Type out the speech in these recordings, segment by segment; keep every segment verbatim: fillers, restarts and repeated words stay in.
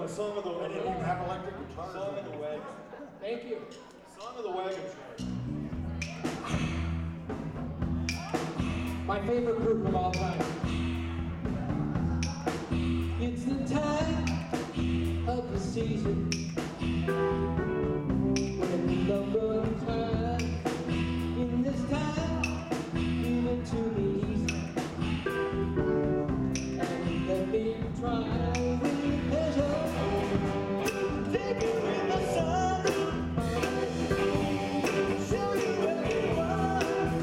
Song of the I didn't even have electric guitars. Song of the Wagon. Thank you. Song of the Wagon Train. My favorite group of all time. It's the time of the season when the number time in this time give it to me easy and let me try with pleasure. Take you in the sun, show you where you are.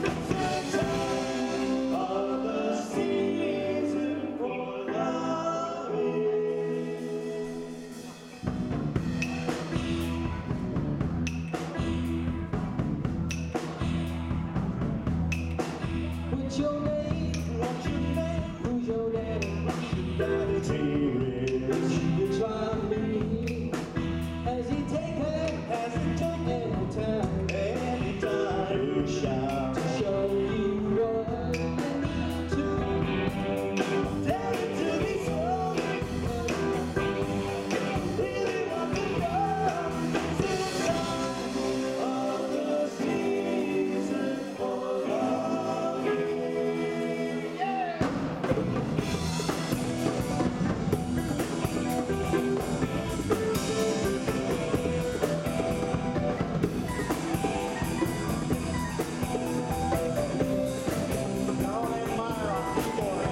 Time of the season for loving. What's your name? What's your name? Who's your daddy? Daddy T-Rex. You try me. Has he taken? Has he taken any time? Any time to shout to show you what you need to. Tell it to me slowly. Really want to know. It's the time of the season for loving. Yeah. Caroline Meyer on keyboard.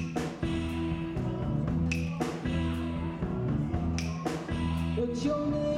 What's your name?